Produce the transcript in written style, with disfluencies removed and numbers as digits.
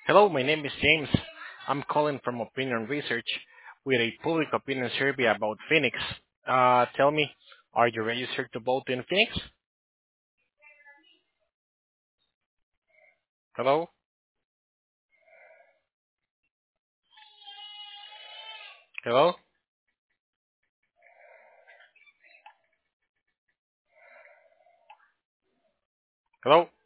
Hello, my name is James. I'm calling from Opinion Research with a public opinion survey about Phoenix. Tell me, are you registered to vote in Phoenix? Hello? Hello? Hello?